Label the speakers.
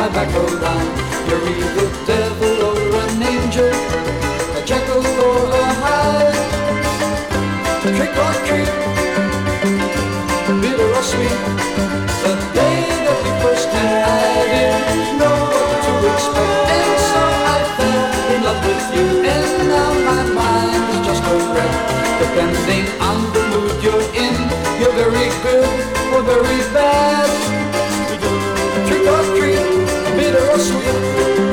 Speaker 1: my back around. You're either devil or an angel, a Jekyll or a Hyde. Trick or treat, bitter or sweet, the day that we first met I didn't know what to expect, and so I fell in love with you, and now my mind is just a wreck. Depending on the mood you're in, you're very good or very bad. Trick or treat, bitter or sweet,